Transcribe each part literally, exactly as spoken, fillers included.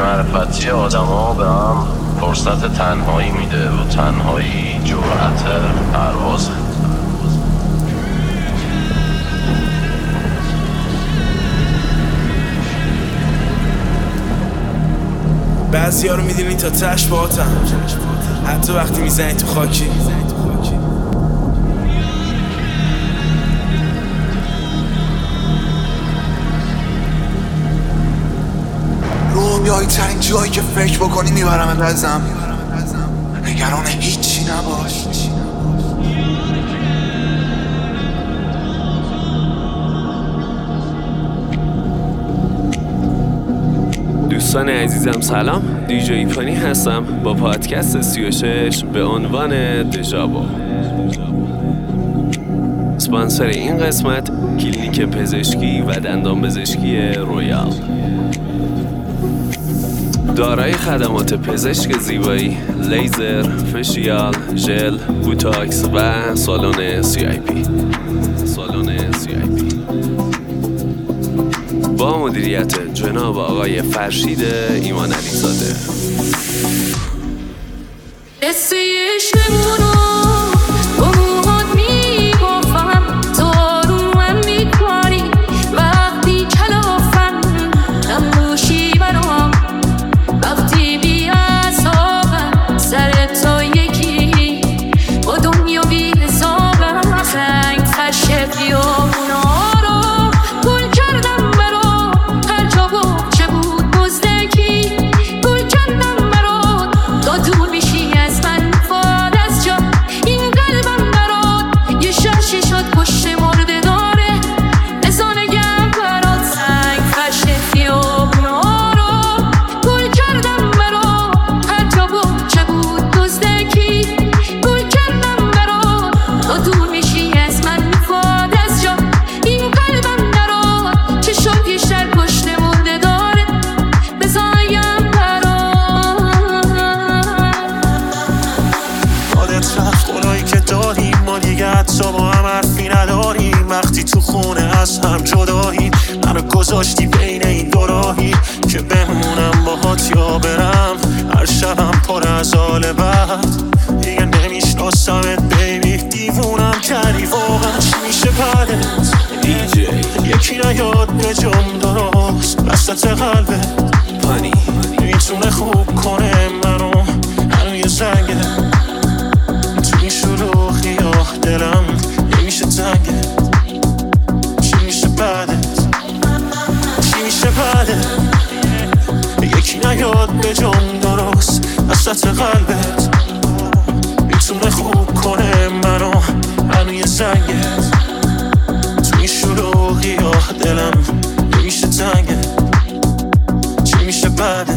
بی‌معرفتی آدما به هم فرصت تنهایی میده و تنهایی جرأت پروازه. بعضی ها رو میدونی تا تش باهاتن، حتی وقتی میزنی تو خاکی. رویایی ترین جایی که فکر بکنی میبرم ازم، نگران هیچی نباش. دوستان عزیزم سلام، دیجی ایپانی هستم با پادکست سی و شش به عنوان دژاوو. اسپانسر این قسمت کلینیک پزشکی و دندان پزشکی رویال، دارای خدمات پزشک زیبایی، لیزر، فشیال، ژل، بوتاکس و سالن سی آی پی. سالن سی آی پی با مدیریت جناب آقای فرشید ایمان علیزاده. وقتی تو خونه از هم جدایی منو گذاشتی بین این دو راهی که بمونم باهات یا برم. هر شبم پر از حال بد، دیگه نمیشناسمت بیبی، دیوونم کردی واقعا. چی میشه بعدت دیجی؟ یکی نیاد به جم درست وسط قلبت پانی میتونه خوب کنه منو. هنو یه زنگه تو این شلوغی آه دلم نمیشه تنگه. یکی نیاد به جام درست وسط قلبت میتونه خوب کنه منو. هنو یه زنگت تو این شلوغی آه دلم نمیشه تنگه. چی میشه بعده؟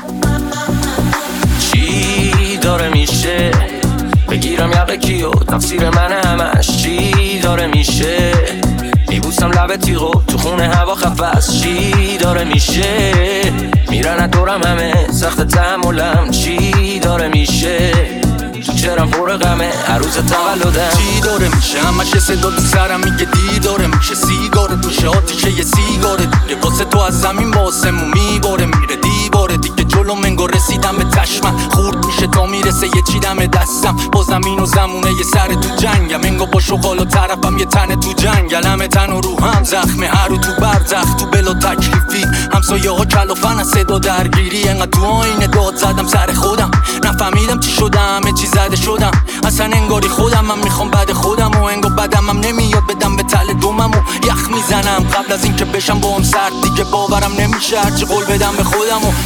چی داره میشه؟ بگیرم یقه کیو تفسیر من همش چی داره میشه؟ میبوسم لب تیغو تو خونه هوا خفست چی داره میشه؟ میرن دورم همه سخت تحملم چی داره میشه؟ تو چرم پر غمه هر روز تولدم چی داره میشه؟ همش صدا تو سرم میگه دی داره میشه. سیگارت میشه آتیشه یه سیگاره دیگه واسه تو از زمین با آسمون میباره میره دیواره دیگه جلو منگو رسیدم به چشمم خورد میشه تا میرسه یه چی دم دستم. با زمین و زمونه یه سر تو جنگم انگا با شغال و طرفم یه تن تو جنگل. همه تن و روحم زخمه هر رو تو برزخ تو بلا تکلیفی همسایه ها کلافن از صدا درگیری. انقدر تو آینه داد زدم سر خودم نفهمیدم چی شدم همه چی زده شدم اصلا انگاری خودم من میخوام بعد خودم و انگار بدم هم نمیاد بدم به تل دومم و یخ میزنم قبل از این که بشم با هم سرد دیگه باورم نمیشه هرچی قول بدم به خودم و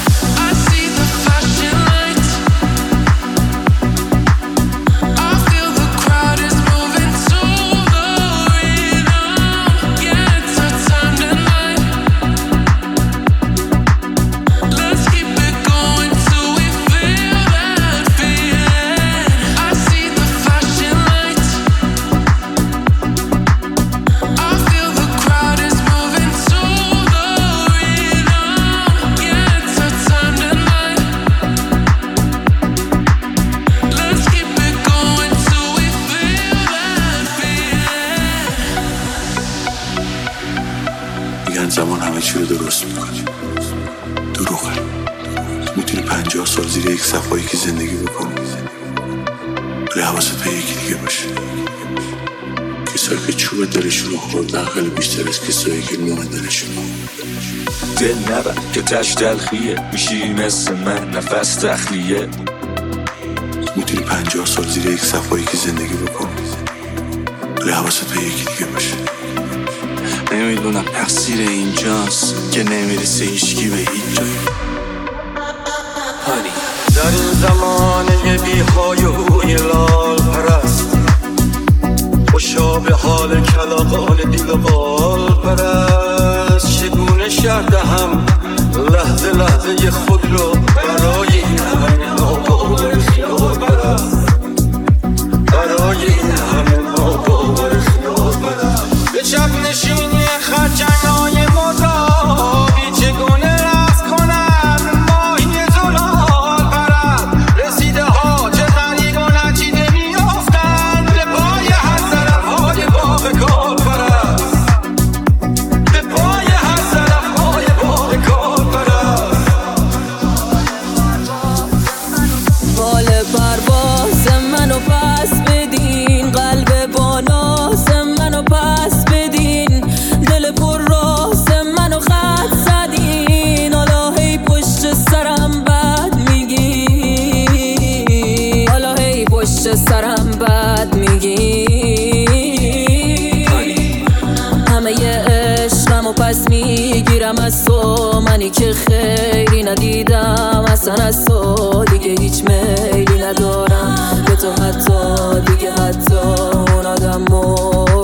میگن زمان همه چی رو درست میکنه. دروغه. پنجاه سال زیر یک صفایی که زندگی بکنم، ولی حواست به یکی دیگه باشه. کسایی که چوب دلشون رو خوردن خیلی بیشتر از کسایی که نوع دلشون رو دل نبر که تش تلخیه، میشی مثل من نفس تخلیه. میتونی پنجاه سال زیر یک صفایی که زندگی بکنم، ولی حواست به یکی دیگه باشه. نمیدونم تقصیر اینجاست که نمیرسه هیچکی به هیچ جایی. در این زمانه بی‌های لال پرست، خوشا به حال کلاغان دیل قال پرست. چگونه شرح دهم لحظه لحظه خود رو برای این همه ناباور خیال پرست، برای این همه ناباور خیال پرست. به چپ نشینی خرچنگ‌های مذابی چگونه رقص کنم ماهی زلال پرست. رسیده ها چه غریب و نچیده میافتند به پای هر طرف‌های باغ کال پرست، به پای هر طرف‌های باغ کال پرست. بال پرواز منو پس بدین، قلب با ناز منو پس بدین، دل پر راز منو خط زدین. حالا هی پشت سرم بد میگین، حالا هی پشت سرم بد میگین. همه ی عشقمو پس میگیرم از تو، منی که خیلی ندیدم اصلا از تو دیگه هیچ میلی ندارم به تو، حتی دیگه حتی اون آدمو.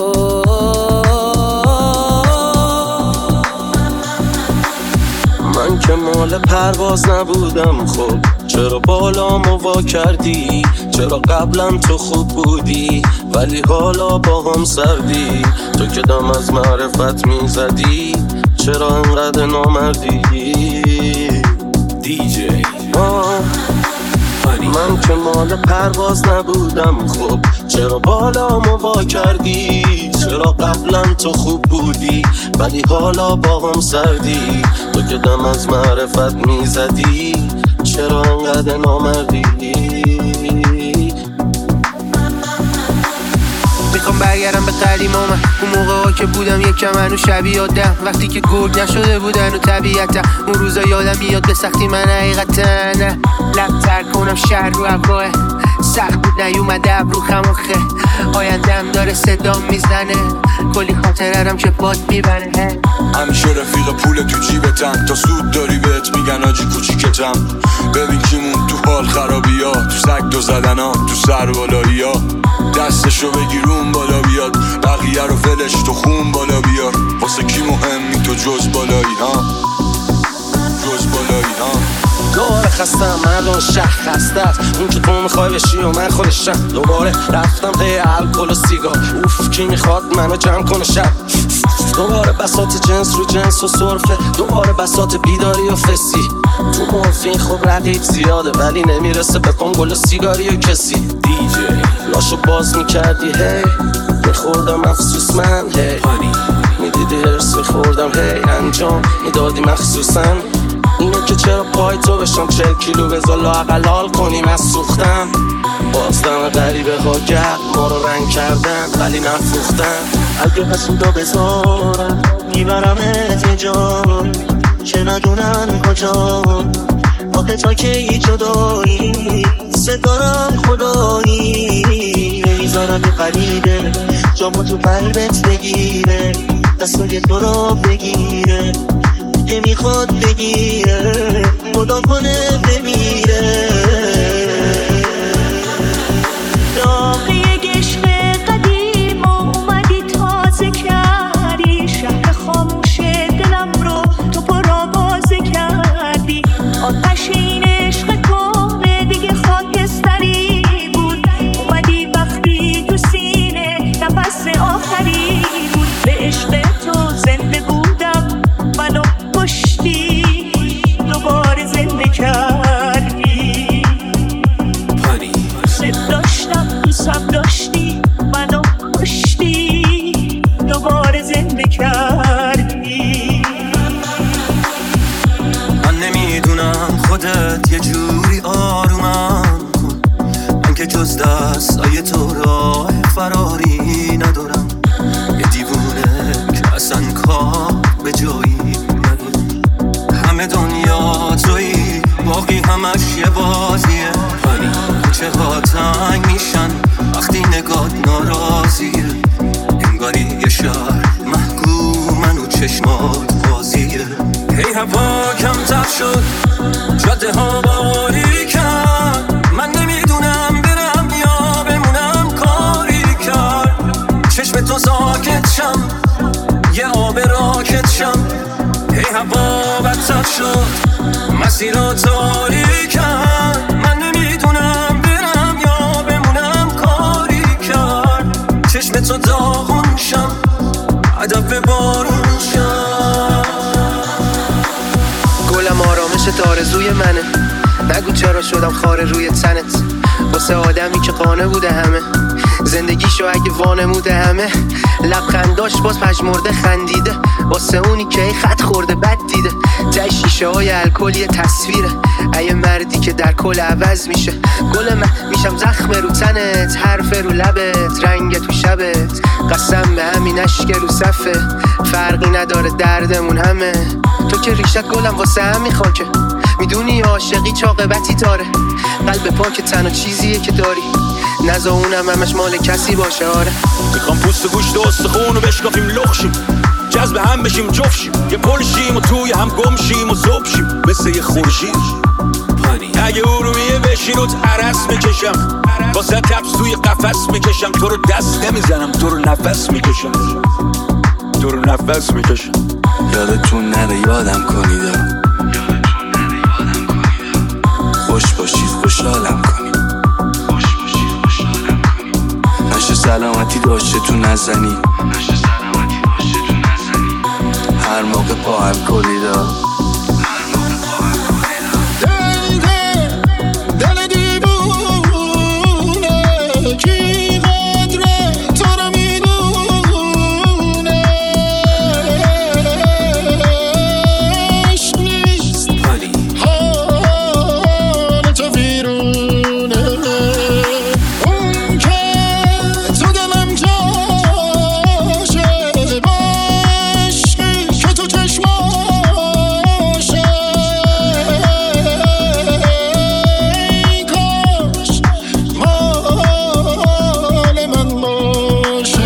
من که مال پرواز نبودم، خب چرا بالامو وا کردی؟ چرا قبلا تو خوب بودی ولی حالا با هم سردی؟ تو که دم از معرفت میزدی چرا انقدر نامردی؟ دیجی من که مال پرواز نبودم، خب چرا بالامو وا کردی؟ چرا قبلا تو خوب بودی ولی حالا با هم سردی؟ تو که دم از معرفت میزدی چرا انقدر نامردی؟ میخوام برگردم به قدیمامم، اون موقع ها که بودم یکم منو شبیه آدم، وقتی که گرگ نشده بودن و طبیعتم. اون روزا یادم میاد به سختی من حقیقتا نه لب تر کنم شهر رو هواه، سخت بود نیومده ابرو خماخه. آیندم داره صدام میزنه، کلی خاطرم که باد میبنه. همیشه رفیق پول تو جیبتم، تا سود داری بهت میگن آجی کوچیکتم. ببین کیمون تو حال خرابی ها، تو سگ دو زدن ها، تو سر بالایی ها. دستشو بگیرون بالا بیاد، بقیه رو فلش تو خون بالا بیار. واسه کی مهمی تو جز بالایی ها، جز بالایی ها. دوباره خستم مردم شهر خسته است، اون که تو میخوای بشی و من خودشم. دوباره رفتم پی الکل و سیگار، اوف کی میخواد منو جمع کنه شب. دوباره بساط جنس رو جنس و صرفه، دوباره بساط بیداری و فسی. تو مورفین خب رقیب زیاده ولی نمیرسه به گل و سیگاری و کسی. دیجی لاشو باز میکردی هی میخوردم افسوس من هی، میدیدی هرس میخوردم هی انجام میدادی مخصوصا. اینه که چرا پای تو بشم چل کیلو بذار لااقل حال کنیم از سوختن. بازدم غریبه ها گرد ما رو رنگ کردن ولی نفروختن. اگه حسودا بذارم میبرمت یه جا که ندونن کجا، آخه تا که ای جدایی ستارم خدایی. نمیذارم یه قریبه جامو تو قلبت بگیره، دستای تو رو بگیره که میخواد بگیره مدام کنه بمیره. داغی عشق قدیم اومدی تازه کردی، شهر خاموش دلم رو تو پرآوازه کردی. آتش این عشق کنه دیگه خاکستری بود، اومدی وقتی تو سینه نفس آخری بود. به عشق تو زنده بودم منو کشتی، دوباره زنده کردی. دوست داشتم دوستم داشتی منو کشتی، دوباره زنده کردی. من نمیدونم خودت یه جوری جز دستای تو راه فراری ندارم، یه دیوونه که اصلا کار به جایی ندارم. همه دنیا تویی، باقی همش یه بازیه. ولی کوچه ها تنگ میشن وقتی نگات ناراضیه. انگاری یه شهر محکومن و چشمات بازیه. هی هوا کمتر شد، جاده ها باریکن، من نمیدونم برم یا بمونم کاری کرد. چشم تو ساکت شم، یه آب راکت شم. هی هوا بدتر شد، مسیر رو تاریکن، من نمیدونم برم یا بمونم کاری کرد. چشم تو داغون شم، هدف بارون شم. گلم آرامشت آرزوی منه، نگو چرا شدم خاره روی تنت. واسه آدمی که قانه بوده همه، زندگیشو اگه وانموده همه. لبخنداش باز پژمرده خندیده، واسه اونی که ای خط خورده بد دیده. جای شیشه های الکل یه تصویره، ای مردی که در کل عوض میشه. گل من میشم زخم رو تنت، حرف رو لبت، رنگ تو شبت. قسم به همین اشک رو صفه، فرقی نداره دردمون همه. تو که ریشت گلم واسه همین خاکه، میدونی عاشقی چاقبتی داره. قلب پاک تنها چیزیه که داری، نزا اونم همش مال کسی باشه. آره میخوام پوست گوشت و استخون رو بشکافیم لخشیم، جذب هم بشیم جفشیم، یه پلشیم و توی هم گمشیم و زبشیم مثل یه خورشید. اگه ارومیه بشی رو عرص میکشم، واسه تبس توی قفس میکشم. تو رو دست نمیزنم، تو رو نفس میکشم، تو رو نفس میکشم. یادتون نره یادم کنید، خوش باشید خوشحالم کنید، خوش باشید خوشحالم کنید. نشه سلامتی داشته تو نزنید، نشه سلامتی داشته تو نزنید. هر موقع پا هم کلیدا، هر موقع پا هم کلیدا. دل دل دل دیوونه کی قدره تو رو میدونه. عشق نیست ولی حال تو بیرونه. اون که تو دلم جاشه، عشقی که تو چشماشه. ای کاش مال من باشه.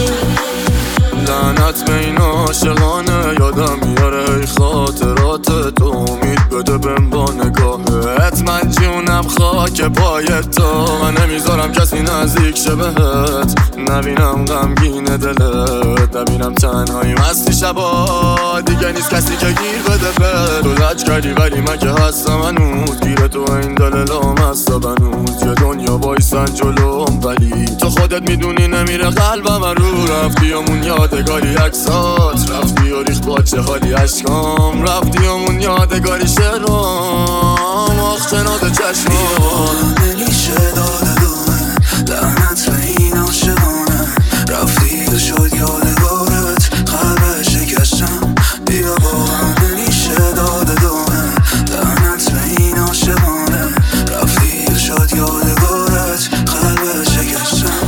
لعنت به این عاشقانه، یادم میاره ای خاطرات تو. امید بده بهم با نگاهت، من جونم خاک پایت تو. من نمیذارم کسی نزدیک شه بهت، نبینم غمگین دلت، نبینم تنهایی مستی شبا. دیگه نیست کسی که گیر بده به تو. لج کردی ولی من که هستم هنوز، گیر تو این دل لام هست بنوز. یه دنیا بایستن جلوم ولی تو خودت میدونی نمیره قلبم رو. رفتی همون یادگاری عکسات، رفتی و ریخت با چه حالی عشقام. رفتی همون یادگاری شرام، آخ چناد چشمام. دلیشه داده دومه، لعنت به این عاشقانه. رفتی و شد یادگارت، قلب شکستم. بیا با هم دلیشه داده دومه، لعنت به این عاشقانه. رفتی و شد یادگارت، قلب شکستم.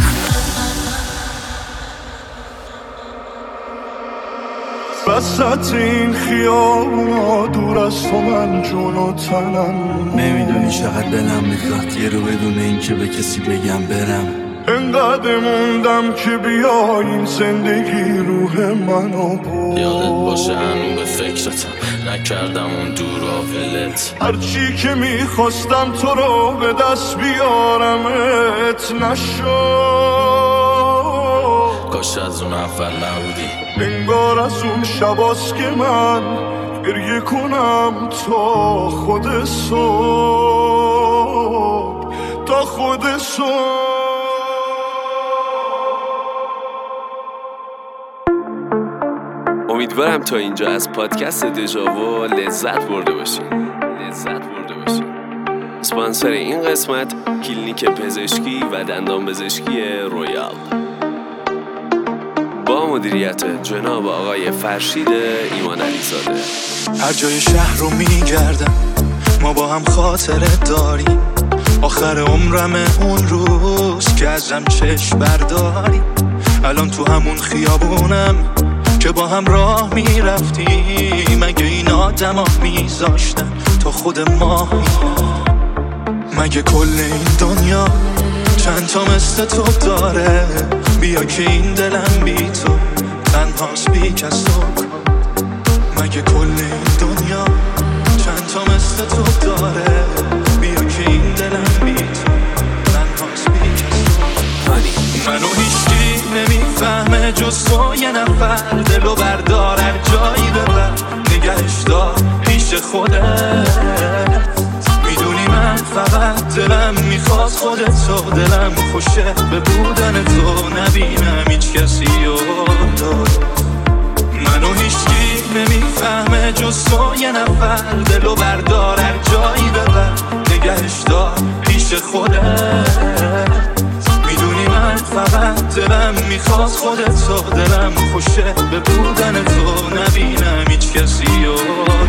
وسط این خیابونا دور از تو من جون و تنم. نمیدونی چقدر دلم میخواد یه رو بدون این که به کسی بگم برم. انقدر موندم که بیا این زندگی روح منو بود. یادت باشه هنو به فکرتم نکردم اون دورا ولت. هرچی که میخواستم تو رو به دست بیارمت نشد. کاش از اون اول نبودی. انگار از اون شباست که من گریه کنم تا خود صبح، تا خود صبح. امیدوارم تا اینجا از پادکست دژاوو لذت برده باشین. لذت برده باشین. اسپانسر این قسمت کلینیک پزشکی و دندان پزشکی رویال با مدیریت جناب آقای فرشید ایمان علیزاده. هر جای شهر رو میگردم ما با هم خاطره داریم. آخر عمرمه اون روز که ازم چشم برداری. الان تو همون خیابونم که با هم راه میرفتیم. مگه این آدم ها میذاشتن تا خود ما میرم؟ مگه کل این دنیا چند تا مثل تو داره؟ بیا که این دلم بی تو تنهاست بی کس تو. مگه کل این دنیا چند تا مثل تو داره؟ بیا که این دلم بی تو تنهاست بی کس تو. منو هیچکی نمیفهمه جز تو یه نفر. دلو بردار هر جایی ببر، نگهش دار پیش خودت. میدونی من فقط دلم میخواد خودتو. دلم خوشه به بودن تو، نبینم هیچ کسی رو. منو هیچکی نمیفهمه جز تو یه نفر. دلو بردار هر جایی ببر، نگهش دار پیش خودت. میدونی من فقط دلم میخواد خودتو. دلم خوشه به بودن تو، نبینم هیچ کسی رو.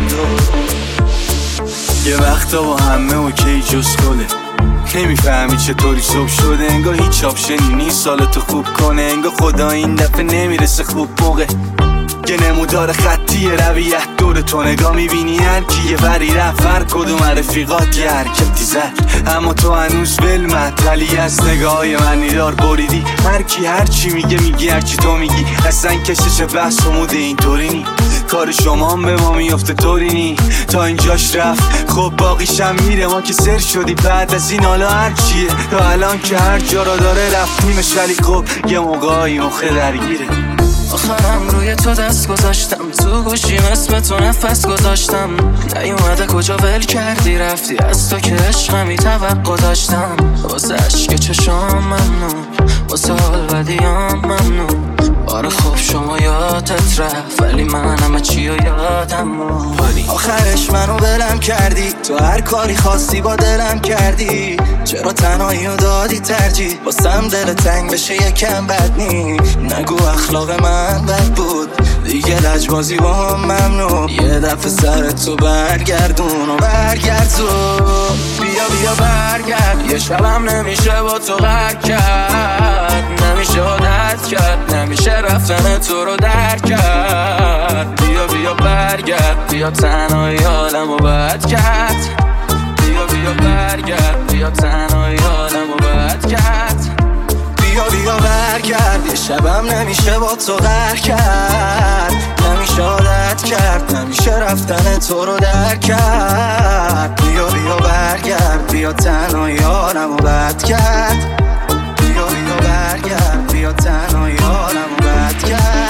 یه وقتا با همه اوکی جز خودت. نمیفهمی چطوری صبح شده، انگار هیچ آپشنی نیست حالتو خوب کنه. انگار خدا این دفعه نمیرسه خوب موقع. یه نمودار خطی رویت دور تو نگاه میبینی هر کی یه وری رفت. هر کدوم رفیقات یه حرکتی زد، اما تو هنوز ولمت. ولی از نگاهای من نیدار بریدی. هر کی هر چی میگه میگی هر چی تو میگی. اصلا کشش بحث و موده این طوری نی. کار شما هم به ما میفته طوری نی. تا اینجاش رفت خب باقیشم میره. ما که سر شدی بعد از این حالا هر چیه. تا الان که هر جا را داره رفتیمش، ولی خب یه موقعی مخه درگیره. آخرم روی تو دست گذاشتم، تو گوشیم اسم تو نفس گذاشتم. نیومده کجا ول کردی رفتی، از تو که عشقمی توقع داشتم. واسه عشق چشام ممنون، واسه حال بدیام ممنون. آره خب شما یادت رفت، ولی من همه چی رو یادم. آخرش منو بلم کردی، تو هر کاری خواستی با دلم کردی. چرا تنهایی رو دادی ترجیح، واسم دل تنگ بشه یکم بد نی. نگو اخلاق من بد بود، دیگه لجبازی با هم ممنون. یه دفعه سر تو برگردون و برگرد تو. بیا بیا برگرد، یه شبم نمیشه با تو غرق کرد. نمیشه عادت کرد، نمیشه رفتن تو رو درک کرد. بیا بیا برگرد، بیا تنهایی حالمو بد کرد. بیا بیا برگرد، بیا تنهایی حالمو بد کرد. بیا بیا برگرد، یه شبم نمیشه با تو غرق کرد. نمیشه عادت کرد، نمیشه رفتن تو رو درک کرد. بیا بیا برگرد، بیا تنهایی حالمو بد کرد. بیا بیا برگرد، بیا تنهایی حالمو بد کرد.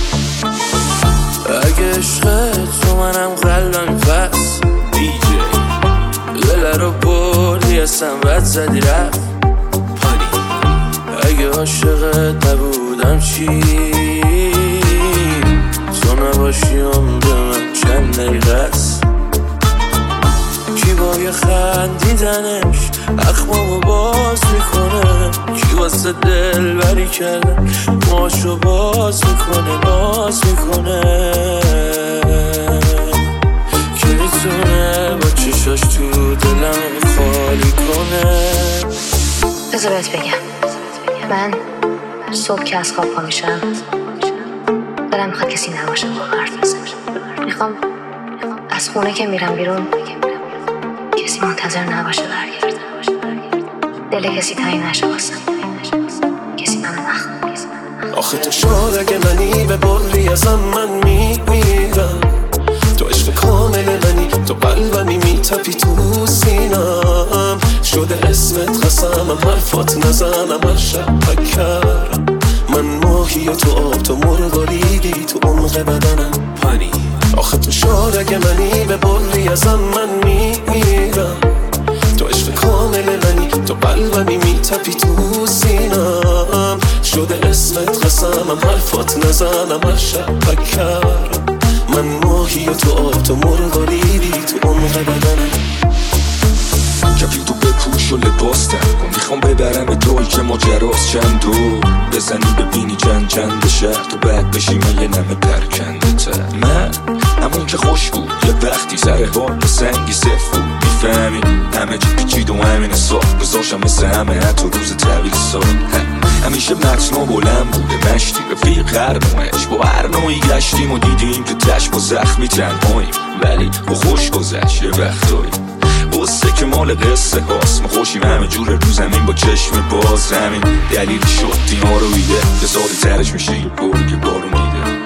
اگه عشقت تو منم قلبم پس دی جی دل رو بردی اصلا بد زدی رفت. اگه عاشقت نبودم چی، تو نباشی عمر من چند دقیقه است. کی با یه خندیدنش اخمامو باز میکنه، کی واسه دل بری کردن ماشو باز میکنه، ناز میکنه. کی میتونه با چشاش تو دلم خالی کنه. بذار بهت بگم، من صبح که از خواب پا میشم دلم میخواد کسی نباشه با حرف بزنم. میخوام از خونه که میرم بیرون کسی منتظر نباشه برگردم. دل کسی تعیین نشه واسم، کسی منو نخواد. آخه تو شاد اگه منی به بری ازم من میمیرم. تو عشق کامل منی، تو قلبمی میتپی تو سینم. شده اسمت قسمم، حرفات نزنم هر شب بکرم. من ماهی و تو آب، تو مرغالیدی تو عمق بدنم. پانی آخه تو شاد اگه منی به بری ازم من میمیرم. تو عشق کامل منی، تو قلبمی میتپی تو سینم. شده اسمت قسمم، حرفات نزنم هر شب بکرم. من ماهی و تو آب، تو مرغالیدی تو عمق بدنم. کپیتو بپوش و لباس تر کن، میخوام ببرم توی که ماجراست چند دور. بزنی ببینی چند چند شهر، تو بعد بشی من یه نمه پرکنده تر. من همون که خوش بود یه وقتی سر بار با سنگی صف بود میفهمی همه چی پیچید و همین صاف بذاشم مثل همه حتی روز طویل سال همیشه متنا بلند بوده مشتی رفیق قرنمش با هر نوعی گشتیم و دیدیم که تش با زخمی تنهاییم ولی با خوش گذشت یه وقتایی قصه که مال قصه هاست ما خوشیم همه جور رو زمین با چشم باز همین دلیل شد دینا رو ایده به ساده ترش میشه یه گل که بارو میده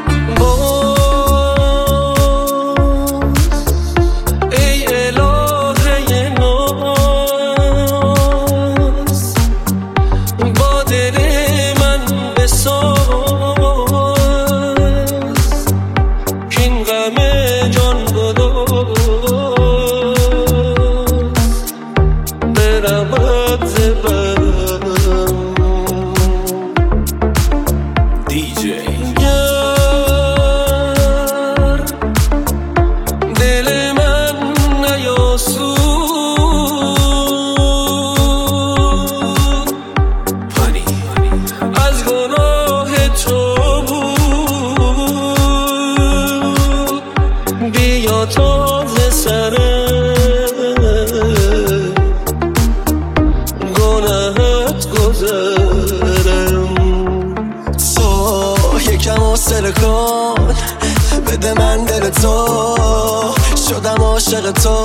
بده من دل تو شدم عاشق تو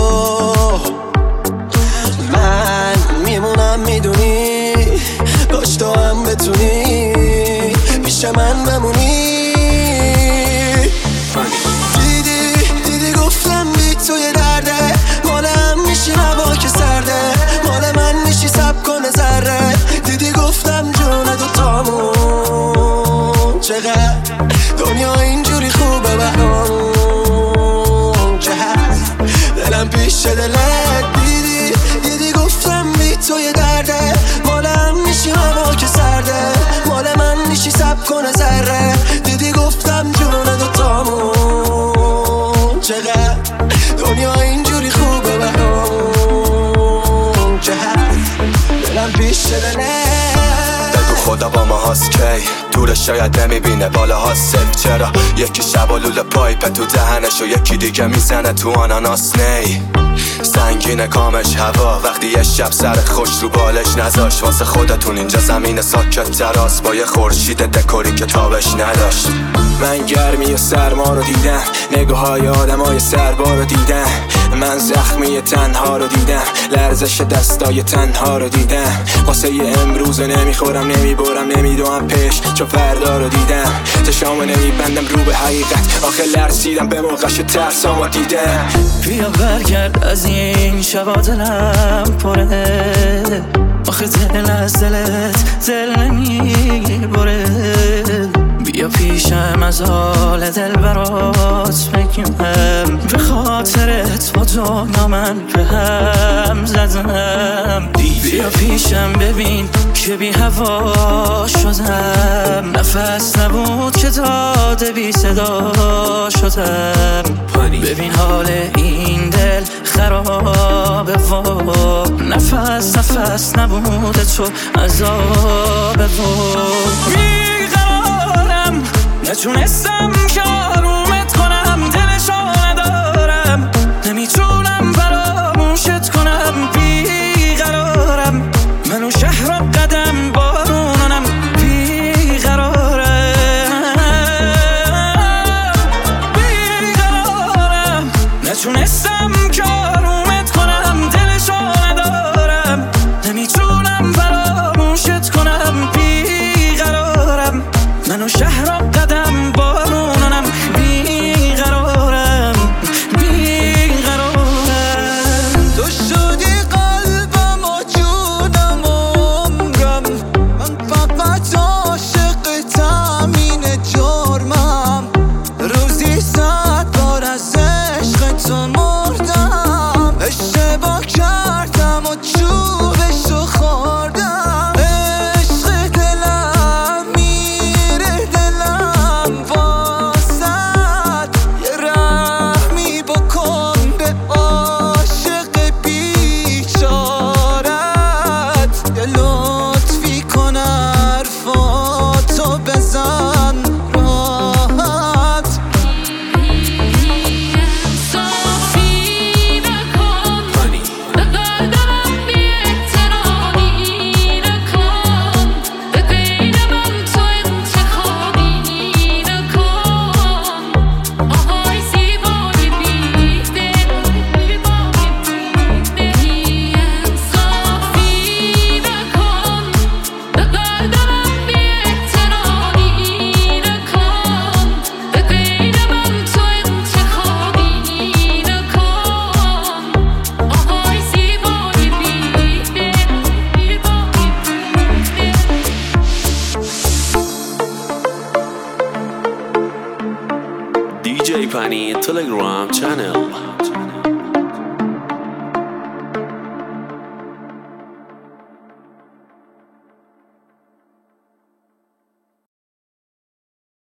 من میمونم میدونی کاش تو هم بتونی پیش من بمونی دیدی دیدی گفتم بی توی درده مال هم میشی هوا که سرده مال من میشی سب کنه ذره دیدی گفتم جون دوتامون چقدر دنیا اینجوری خوبه برامون که هست دلم پیش دلت دیدی دیدی گفتم بی توی درده مالم میشی هوا که سرده مال من میشی سب کنه ذره دیدی گفتم جون دوتامون چقدر دنیا اینجوری خوبه برامون که هست دلم پیش دلت خدا با ما هست کی دورش شاید نمیبینه بالا ها سف چرا یکی شب و لوله پایپ تو دهنش و یکی دیگه میزنه تو آناناس نی سنگین کامش هوا وقتی یه شب سر خوش رو بالش نذاش واسه خودتون اینجا زمین ساکت تراس با یه خورشید دکوری که تابش نداشت من گرمی و سرما رو دیدم نگاه های آدم های سربا رو دیدم من زخمی تنها رو دیدم لرزش دستای تنها رو دیدم واسه یه امروز نمیخورم نمیبرم نمیدوم پیش چون فردا رو دیدم چشامو نمیبندم رو به حقیقت آخه لرزیدم به موقعش ترسامو دیدم بیا برگرد از این شبا دلم پره آخه دل از دلت دل نمیبره بیا پیشم از حال دل برات بگم به خاطرت با دنیا من به هم زدم بیا پیشم ببین که بی هوا شدم نفس نبود که داده بی صدا شدم ببین حال این دل خرابه و نفس نفس نبود تو عذابه و بیقرارم نتونستم که آرومت کنم دلشو ندارم نمیتونم فراموشت کنم بیقرارم منو شهر و قدم بارونم بیقرارم بیقرارم نتونستم که آرومت کنم دلشو ندارم نمیتونم فراموشت کنم بیقرارم منو شهر و قدم بارونم بیقرارم بیقرارم تو شدی قلبم و جونم و عمرم من فقط عاشقتم اینه جرمم روزی صد بار از عشق تو مردم اشتباه کردم و چوبشو خوردم عشق دلم میره دلم J Pani Telegram channel.